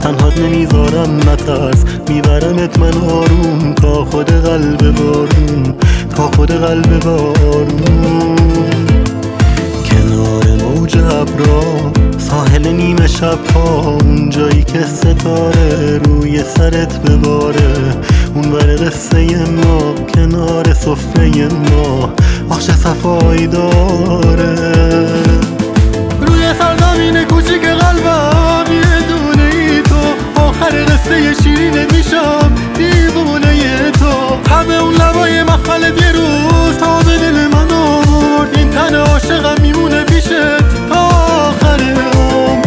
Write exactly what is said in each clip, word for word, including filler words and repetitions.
تنهات نمیذارم نترس، میبرمت من آروم تا خود قلب بارون، تا خود قلب بارون. کنار موج ابرا ساحل نیمه شب ها، اون جایی که ستاره روی سرت بباره، اون ور قصه ما کنار سفره ما بخش صفایی داره. روی سرزمین کوچیک قلبم یه دونه ای تو، آخر قصه شیرین میشم دیوونه تو. همه اون لبای مخمل دیروز تا به دل من آورد، این تن عاشقم میمونه پیشت تا آخر عمر.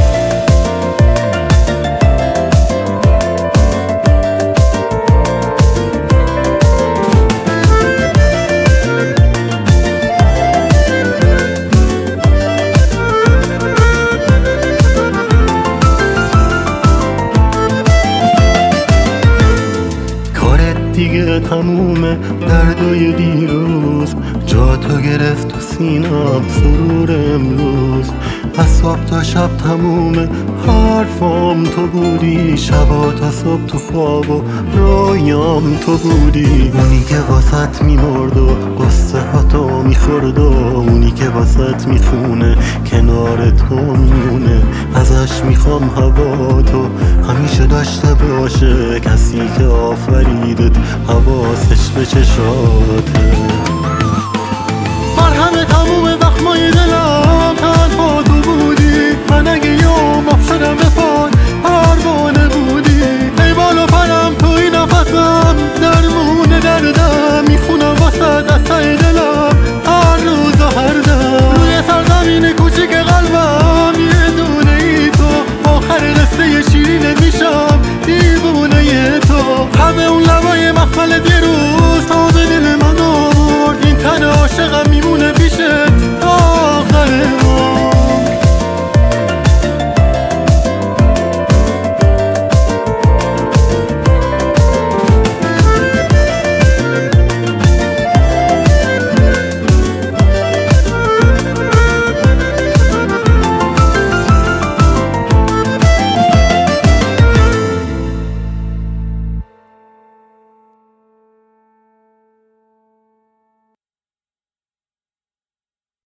دیگه تمومه دردای دیروز، جا تو گرفت تو سینم سرور امروز. از صبح تا شب تمومه حرفام تو بودی، شبا تا صبح تو خواب و رویام تو بودی. اونی که واسط میمرد و قصه ها تو میخورد و اونی که واسط میخونه کنار تو میمونه. ازش میخوام هوا تو همیشه داشته باشه، کسی که آفریدت حواسش به چشاته. مرهم تموم زخمای دلم تنها تو بودی، من اگه یوم آف شدم به پای پروانه بودی. ای بالا پرم توی نفسم درمون دردم، میخونم واسه دستای دلم هر روز و هر دم. روی سرزمین کوچیک قلبم یه دونه ای تو، آخر قصه شیرین میشم